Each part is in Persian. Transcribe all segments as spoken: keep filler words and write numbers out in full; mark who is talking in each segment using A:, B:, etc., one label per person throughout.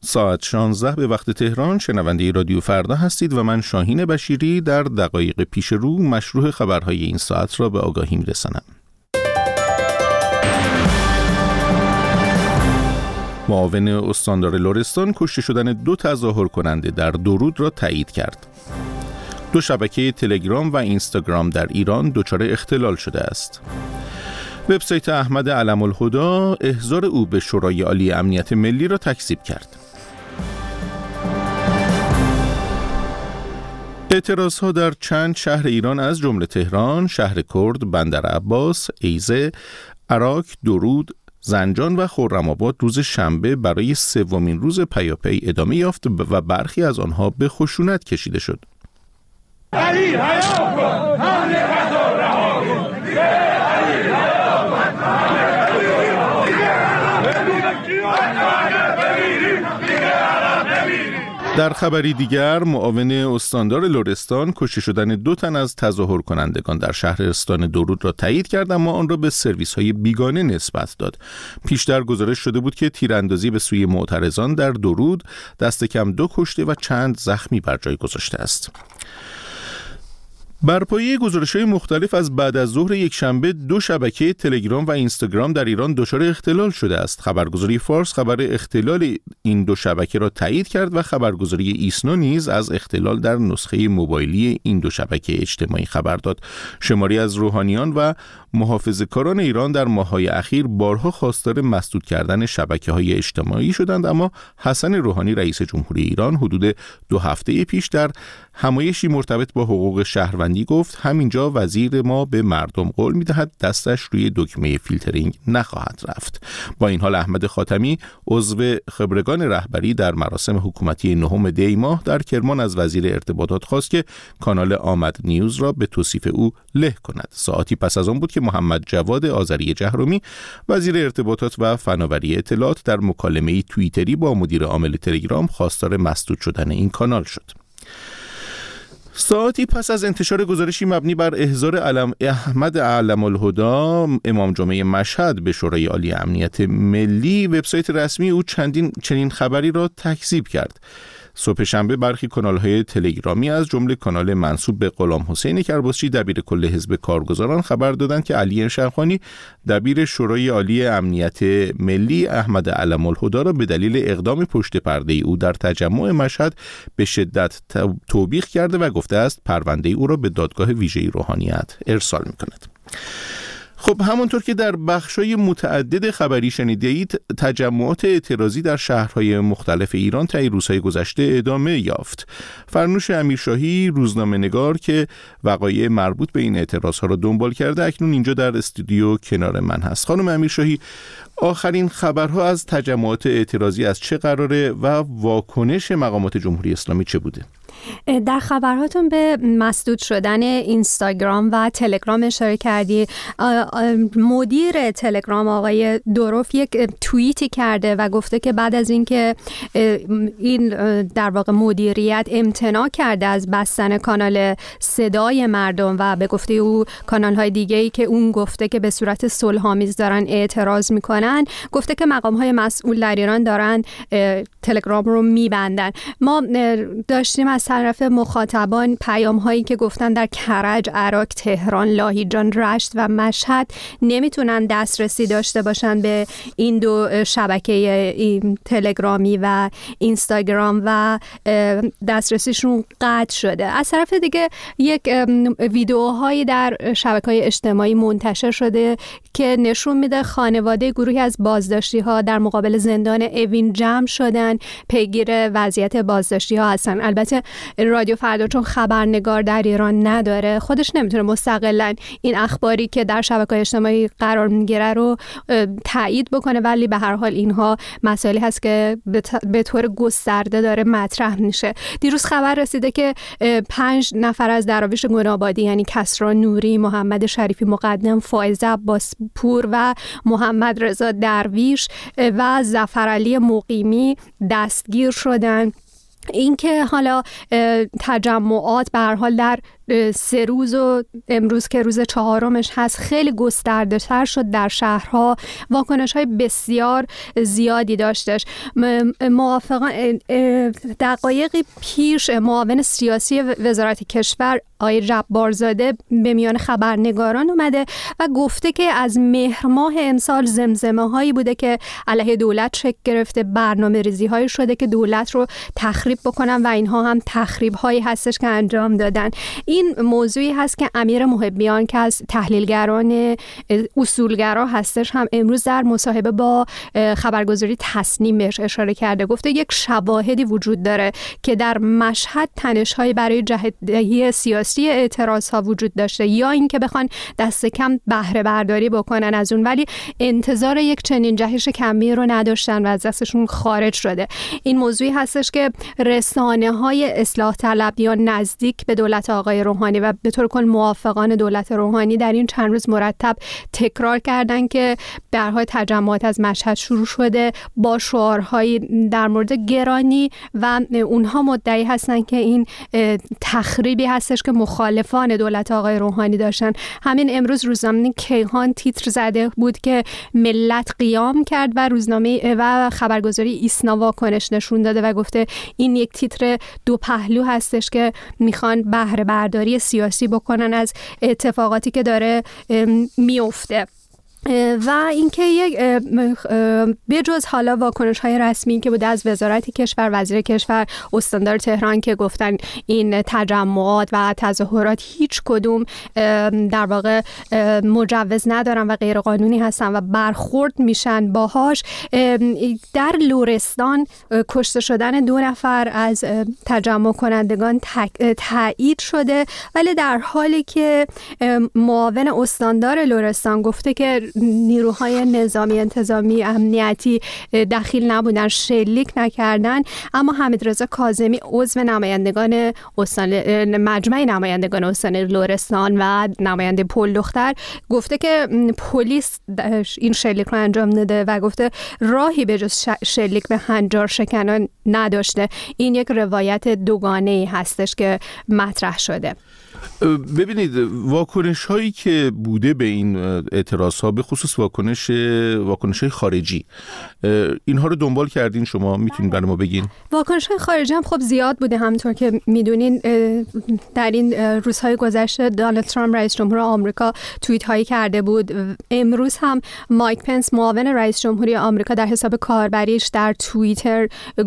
A: ساعت شانزده به وقت تهران شنونده رادیو فردا هستید و من شاهین بشیری در دقایق پیش رو مشروع خبرهای این ساعت را به آگاهی می‌رسانم. معاون استاندار لرستان کشته شدن دو تظاهر کننده در درود را تایید کرد. دو شبکه تلگرام و اینستاگرام در ایران دچار اختلال شده است. وبسایت احمد علم الهدی احضار او به شورای عالی امنیت ملی را تکذیب کرد. اعتراضها در چند شهر ایران از جمله تهران، شهر کرد، بندر عباس، ایزه، عراق، درود، زنجان و خرم‌آباد روز شنبه برای سومین روز پیاپی ادامه یافت و برخی از آنها به خشونت کشیده شد. علی حیا کن، حمله قطار رها کن. علی حیا کن. در خبری دیگر، معاون استاندار لرستان کشته شدن دو تن از تظاهر کنندگان در شهرستان درود را تایید کرد، اما آن را به سرویس‌های بیگانه نسبت داد. پیشتر گزارش شده بود که تیراندازی به سوی معترضان در درود دست کم دو کشته و چند زخمی بر جای گذاشته است. بر پایه گزارش‌های مختلف از بعد از ظهر یک شنبه دو شبکه تلگرام و اینستاگرام در ایران دچار اختلال شده است. خبرگزاری فارس خبر اختلال این دو شبکه را تایید کرد و خبرگزاری ایسنا نیز از اختلال در نسخه موبایلی این دو شبکه اجتماعی خبر داد. شماری از روحانیان و محافظه‌کاران ایران در ماه‌های اخیر بارها خواستار مسدود کردن شبکه‌های اجتماعی شدند، اما حسن روحانی رئیس جمهوری ایران حدود دو هفته پیش در همایشی مرتبط با حقوق شهروندی گفت همینجا وزیر ما به مردم قول می‌دهد دستش روی دکمه فیلترینگ نخواهد رفت. با این حال احمد خاتمی عضو خبرگان رهبری در مراسم حکومتی نهم دی ماه در کرمان از وزیر ارتباطات خواست که کانال آمد نیوز را به توصیف او له کند. ساعتی پس از آن بود که محمد جواد آذری جهرومی وزیر ارتباطات و فناوری اطلاعات در مکالمه‌ای توییتری با مدیر عامل تلگرام خواستار مسدود شدن این کانال شد. ساعتی پس از انتشار گزارشی مبنی بر احضار علم احمد علم الهدی امام جمعه مشهد به شورای عالی امنیت ملی، وبسایت رسمی او چندین چنین خبری را تکذیب کرد. صبح شنبه برخی کانال‌های تلگرامی از جمله کانال منسوب به غلام حسین کرباسچی دبیر کل حزب کارگزاران خبر دادند که علی شمخانی دبیر شورای عالی امنیت ملی احمد علم الهدی را به دلیل اقدام پشت پرده او در تجمع مشهد به شدت توبیخ کرده و گفته است پرونده او را به دادگاه ویژه روحانیت ارسال می‌کند. خب همونطور که در بخشای متعدد خبری شنیده اید، تجمعات اعتراضی در شهرهای مختلف ایران طی روزهای گذشته ادامه یافت. فرنوش امیرشاهی روزنامه‌نگار که وقایع مربوط به این اعتراضها را دنبال کرده اکنون اینجا در استودیو کنار من هست. خانم امیرشاهی، آخرین خبرها از تجمعات اعتراضی از چه قراره و واکنش مقامات جمهوری اسلامی چه بوده؟
B: در خبرهاتون به مسدود شدن اینستاگرام و تلگرام اشاره کردی. مدیر تلگرام آقای دوروف یک توییتی کرده و گفته که بعد از اینکه این در واقع مدیریت امتناع کرده از بستن کانال صدای مردم و به گفته او کانال‌های دیگه‌ای که اون گفته که به صورت صلح‌آمیز دارن اعتراض میکنن، گفته که مقام‌های مسئول در ایران دارن تلگرام رو میبندن. ما داشتیم از طرف مخاطبان پیام هایی که گفتن در کرج، عراق، تهران، لاهیجان، رشت و مشهد نمیتونن دسترسی داشته باشن به این دو شبکه تلگرامی و اینستاگرام و دسترسیشون قطع شده. از طرف دیگه یک ویدیوهایی در شبکه‌های اجتماعی منتشر شده که نشون میده خانواده گروهی از بازداشتی ها در مقابل زندان اوین جمع شدن، پیگیر وضعیت بازداشتی ها هستن. البته رادیو فردا چون خبرنگار در ایران نداره، خودش نمیتونه مستقلاً این اخباری که در شبکه‌های اجتماعی قرار میگیره رو تایید بکنه، ولی به هر حال اینها مسائلی هست که به طور گسترده داره مطرح میشه. دیروز خبر رسیده که پنج نفر از دراویش گنابادی یعنی کسری نوری، محمد شریفی مقدم، فائزه عباس پور و محمد رضا درویش و ظفرعلی مقیمی دستگیر شدن. اینکه حالا تجمعات به هر حال در سه روز و امروز که روز چهارمش هست خیلی گسترده تر شد در شهرها، واکنش های بسیار زیادی داشتش. موافقان دقایقی پیش معاون سیاسی وزارت کشور آقای جبارزاده به میان خبرنگاران اومده و گفته که از مهر ماه امسال زمزمه هایی بوده که علیه دولت شکل گرفته، برنامه ریزی هایی شده که دولت رو تخریب بکنن و اینها هم تخریب هایی هستش که انجام دادن. این موضوعی هست که امیر محبیان که از تحلیلگران اصولگرا هستش هم امروز در مصاحبه با خبرگزاری تصنیم بهش اشاره کرده. گفته یک شواهدی وجود داره که در مشهد تنش‌هایی برای جهت‌دهی سیاسی اعتراض ها وجود داشته، یا اینکه بخوان دست کم بهره برداری بکنن از اون، ولی انتظار یک چنین جهش کمی رو نداشتن و از دستشون خارج شده. این موضوعی هستش که رسانه های اصلاح طلب یا نزدیک به دولت آقای روحانی و به طور کل موافقان دولت روحانی در این چند روز مرتب تکرار کردن که درهای تجمعات از مشهد شروع شده با شعارهای در مورد گرانی و اونها مدعی هستن که این تخریبی هستش که مخالفان دولت آقای روحانی داشتن. همین امروز روزنامه کیهان تیتر زده بود که ملت قیام کرد و روزنامه و خبرگزاری ایسنا واکنش نشون داده و گفته این یک تیتر دو پهلو هستش که میخوان بهره برداری سیاسی بکنن از اتفاقاتی که داره میفته. و اینکه یک بجز حالا واکنش های رسمی که بوده از وزارت کشور، وزیر کشور، استاندار تهران که گفتن این تجمعات و تظاهرات هیچ کدوم در واقع مجوز ندارن و غیر قانونی هستن و برخورد میشن باهاش. در لرستان کشته شدن دو نفر از تجمع کنندگان تایید شده، ولی در حالی که معاون استاندار لرستان گفته که نیروهای نظامی انتظامی امنیتی دخیل نبودن، شلیک نکردن، اما حمیدرضا کاظمی عضو نمایندگان استان مجمع نمایندگان استان لرستان و نماینده پل دختر گفته که پلیس این شلیک رو انجام داده و گفته راهی به جز شلیک به هنجار شکنان نداشته. این یک روایت دوگانه‌ای هستش که مطرح شده.
A: ببینید واکنش هایی که بوده به این اعتراض ها، به خصوص واکنش واکنش های خارجی، اینها رو دنبال کردین شما؟ میتونین برای ما بگین؟
B: واکنش های خارجی هم خب زیاد بوده، همونطور که میدونین در این روزهای گذشته دونالد ترامپ رئیس جمهور آمریکا توییت هایی کرده بود. امروز هم مایک پنس معاون رئیس جمهوری آمریکا در حساب کاربریش در توییتر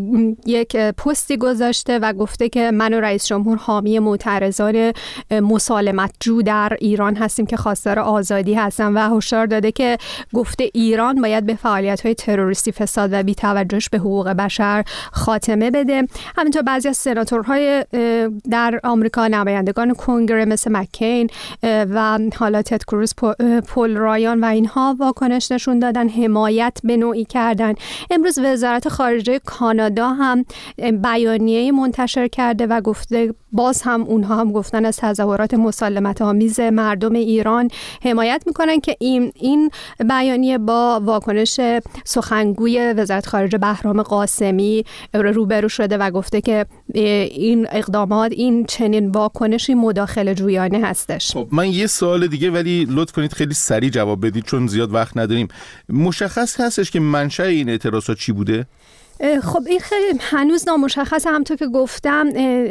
B: یک پستی گذاشته و گفته که من و رئیس جمهور حامی معترضان مسالمت جو در ایران هستیم که خواستار آزادی هستن و هشدار داده که گفته ایران باید به فعالیت‌های تروریستی، فساد و بی‌توجهش به حقوق بشر خاتمه بده. همینطور بعضی از سناتورهای در آمریکا، نمایندگان کنگره مثل مکین و حالا تد کروز، پول رایان و اینها واکنش نشون دادن، حمایت به نوعی کردن. امروز وزارت خارجه کانادا هم بیانیه‌ای منتشر کرده و گفته باز هم اونها هم گفتن از تظاهرات مسالمت آمیز مردم ایران حمایت میکنن که این این بیانیه با واکنش سخنگوی وزارت خارجه بهرام قاسمی روبرو شده و گفته که این اقدامات، این چنین واکنشی مداخله جویانه هستش.
A: خب من یه سوال دیگه، ولی لطف کنید خیلی سریع جواب بدید چون زیاد وقت نداریم. مشخص هستش که منشأ این اعتراضات چی بوده؟
B: خب این خیلی هنوز نامشخصه. همونطور که گفتم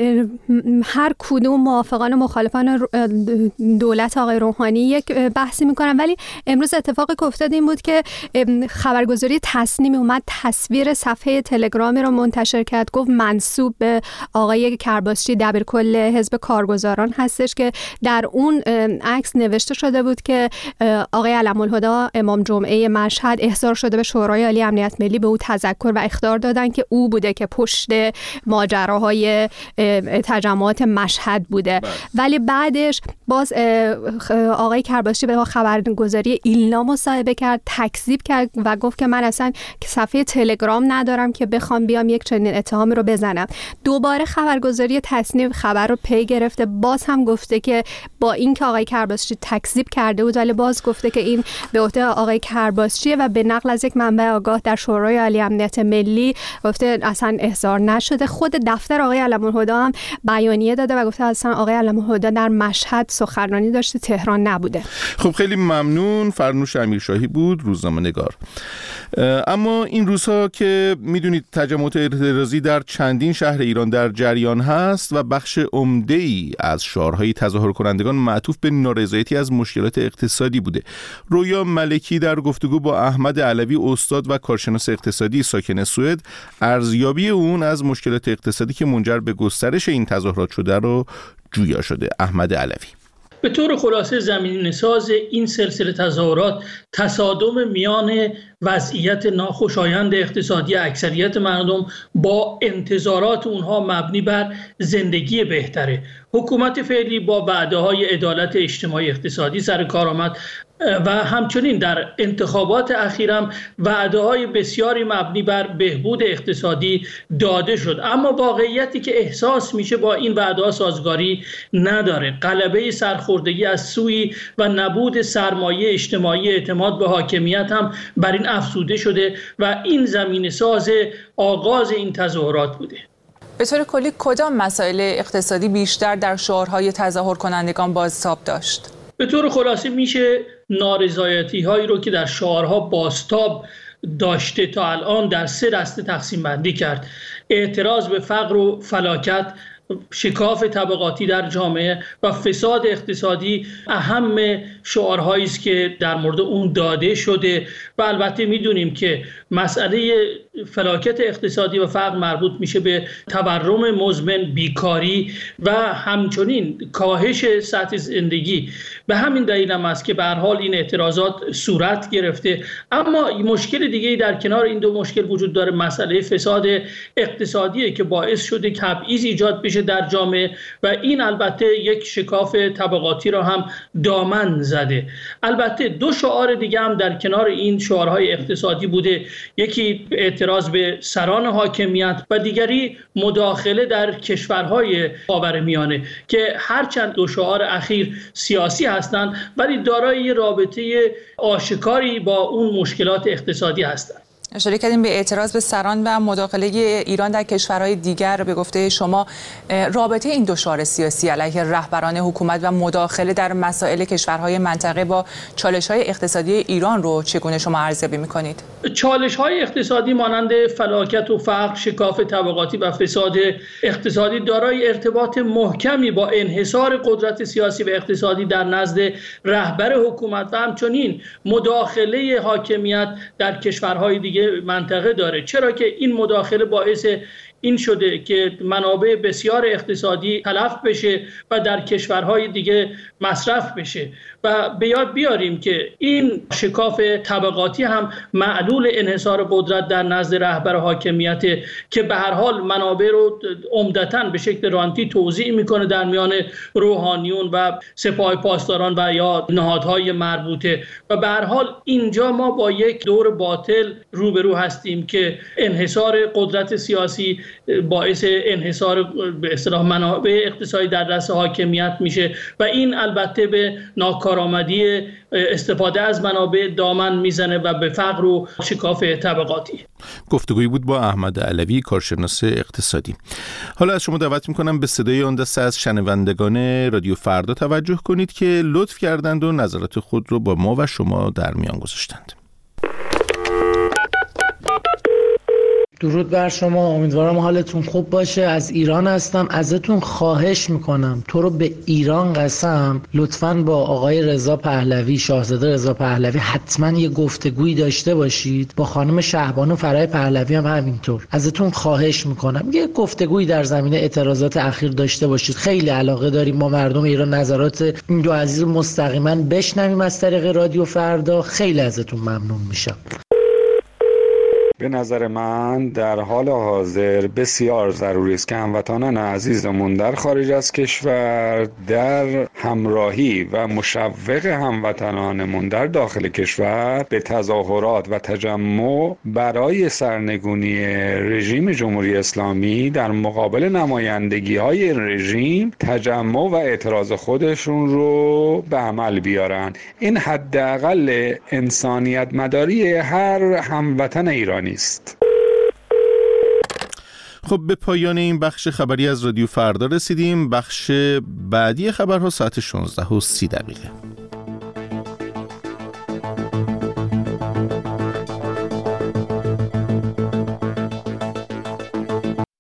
B: هر کدوم موافقان و مخالفان دولت آقای روحانی یک بحثی میکنن، ولی امروز اتفاقی که افتاد این بود که خبرگزاری تصنیم اومد تصویر صفحه تلگرامی رو منتشر کرد، گفت منسوب به آقای کرباسچی دبیرکل حزب کارگزاران هستش که در اون عکس نوشته شده بود که آقای علم‌الهدی امام جمعه مشهد احضار شده به شورای عالی امنیت ملی، به او تذکر و اخطار دادن که او بوده که پشت ماجراهای تجمعات مشهد بوده. بله. ولی بعدش باز آقای کرباسچی به خبرگزاری ایلنا مصاحبه کرد، تکذیب کرد و گفت که من اصلا صفحه تلگرام ندارم که بخوام بیام یک چنین اتهامی رو بزنم. دوباره خبرگزاری تصنیم خبر رو پی گرفته، باز هم گفته که با این که آقای کرباسچی تکذیب کرده بود، ولی باز گفته که این به عهده آقای کرباسچیه و به نقل از یک منبع آگاه در شورای عالی امنیت ملی ولی گفته اصلا احضار نشده. خود دفتر آقای علم‌الهدی هم بیانیه داده و گفته اصلا آقای علم‌الهدی در مشهد سخنرانی داشته، تهران نبوده.
A: خب خیلی ممنون. فرنوش امیرشاهی بود، روزنامه‌نگار. اما این روزها که میدونید تجمعات اعتراضی در چندین شهر ایران در جریان هست و بخش عمده‌ای از شعارهای تظاهر کنندگان معطوف به نارضایتی از مشکلات اقتصادی بوده. رویا ملکی در گفتگو با احمد علوی، استاد و کارشناس اقتصادی ساکن سوئد، ارزیابی اون از مشکلات اقتصادی که منجر به گسترش این تظاهرات شده رو جویا شده. احمد علوی:
C: به طور خلاصه زمینه‌ساز این سلسله تظاهرات تصادم میان وضعیت ناخوشایند اقتصادی اکثریت مردم با انتظارات اونها مبنی بر زندگی بهتره. حکومت فعلی با وعده‌های عدالت اجتماعی اقتصادی سر کار آمد و همچنین در انتخابات اخیرم وعده‌های بسیاری مبنی بر بهبود اقتصادی داده شد، اما واقعیتی که احساس میشه با این وعده‌ها سازگاری نداره. غلبه سرخوردگی از سوی و نبود سرمایه اجتماعی اعتماد به حاکمیت هم بر این افزوده شده و این زمینه ساز آغاز این تظاهرات بوده.
D: به طور کلی کدام مسائل اقتصادی بیشتر در شعارهای تظاهر کنندگان بازتاب داشت؟
C: به طور خلاصه میشه نارضایتی هایی رو که در شعارها بازتاب داشته تا الان در سه دسته تقسیم بندی کرد. اعتراض به فقر و فلاکت، شکاف طبقاتی در جامعه و فساد اقتصادی اهم شعارهایی است که در مورد اون داده شده و البته میدونیم که مسئله فلاکت اقتصادی و فقر مربوط میشه به تورم مزمن، بیکاری و همچنین کاهش سطح زندگی. به همین دلیل هم است که به هر حال این اعتراضات صورت گرفته. اما مشکل دیگه‌ای در کنار این دو مشکل وجود داره، مسئله فساد اقتصادیه که باعث شده تبعیض ایجاد بشه در جامعه و این البته یک شکاف طبقاتی را هم دامن زده. البته دو شعار دیگه هم در کنار این شعارهای اقتصادی بوده، یکی اعتراض به سران حاکمیت و دیگری مداخله در کشورهای خاورمیانه که هرچند دو شعار اخیر سیاسی هستند ولی دارای رابطه آشکاری با اون مشکلات اقتصادی هستند.
D: اشاره کردیم به اعتراض به سران و مداخله ایران در کشورهای دیگر. به گفته شما رابطه این دو شعار سیاسی علیه رهبران حکومت و مداخله در مسائل کشورهای منطقه با چالش‌های اقتصادی ایران رو چگونه شما ارزیابی می‌کنید؟
C: چالش‌های اقتصادی مانند فلاکت و فقر، شکاف طبقاتی و فساد اقتصادی دارای ارتباط محکمی با انحصار قدرت سیاسی و اقتصادی در نزد رهبر حکومت و همچنین مداخله حاکمیت در کشورهای دیگر منطقه داره، چرا که این مداخله باعث این شده که منابع بسیار اقتصادی تلف بشه و در کشورهای دیگه مصرف بشه. و به یاد بیاریم که این شکاف طبقاتی هم معلول انحصار قدرت در نزد رهبر حاکمیت که به هر حال منابع رو عمدتاً به شکل رانتی توزیع میکنه در میان روحانیون و سپاه پاسداران و یا نهادهای مربوطه و به هر حال اینجا ما با یک دور باطل روبرو هستیم که انحصار قدرت سیاسی باعث انحصار به اصطلاح منابع اقتصادی در دست حاکمیت میشه و این البته به ناکارآمدی استفاده از منابع دامن میزنه و به فقر و شکاف طبقاتی.
A: گفتگویی بود با احمد علوی، کارشناس اقتصادی. حالا از شما دعوت میکنم به صدای آن دسته از شنوندگان رادیو فردا توجه کنید که لطف کردند و نظرات خود رو با ما و شما در میان گذاشتند.
E: درود بر شما، امیدوارم حالتون خوب باشه. از ایران هستم. ازتون خواهش میکنم، تو رو به ایران قسم، لطفاً با آقای رضا پهلوی، شاهزاده رضا پهلوی حتما یه گفتگویی داشته باشید. با خانم شهبانو فرای پهلوی هم همینطور. ازتون خواهش میکنم یه گفتگویی در زمینه اعتراضات اخیر داشته باشید. خیلی علاقه داریم ما مردم ایران نظرات این دو عزیز مستقیما بشنویم از طریق رادیو فردا. خیلی ازتون ممنون میشم.
F: به نظر من در حال حاضر بسیار ضروری است که هموطنان عزیزمون در خارج از کشور در همراهی و مشوق هموطنانمون در داخل کشور به تظاهرات و تجمع برای سرنگونی رژیم جمهوری اسلامی در مقابل نمایندگی‌های رژیم تجمع و اعتراض خودشون رو به عمل بیارن. این حداقل انسانیت مداری هر هموطن ایرانی است.
A: خب به پایان این بخش خبری از رادیو فردا رسیدیم. بخش بعدی خبرها ساعت شانزده و سی دقیقه.